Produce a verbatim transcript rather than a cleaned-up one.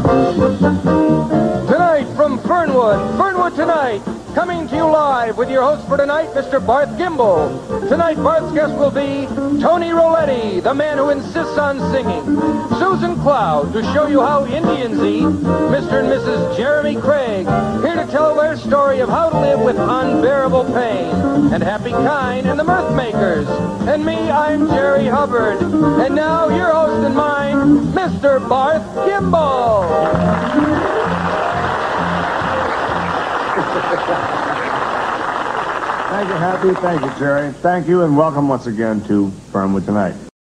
Tonight from Fernwood, Fernwood Tonight, coming to you live with your host for tonight, Mister Barth Gimbel. Tonight, Barth's guest will be Tony Roletti, the man who insists on singing. Susan Cloud, to show you how Indians eat. Mister and Missus Jeremy Craig, here to tell their story of how to live with unbearable pain. And Happy Kine and the Mirth Makers. And me, I'm Jerry Hubbard. And now, your host and mine, Mister Barth Gimbel. Thank you, Happy. Thank you, Jerry. Thank you, and welcome once again to Fernwood Tonight.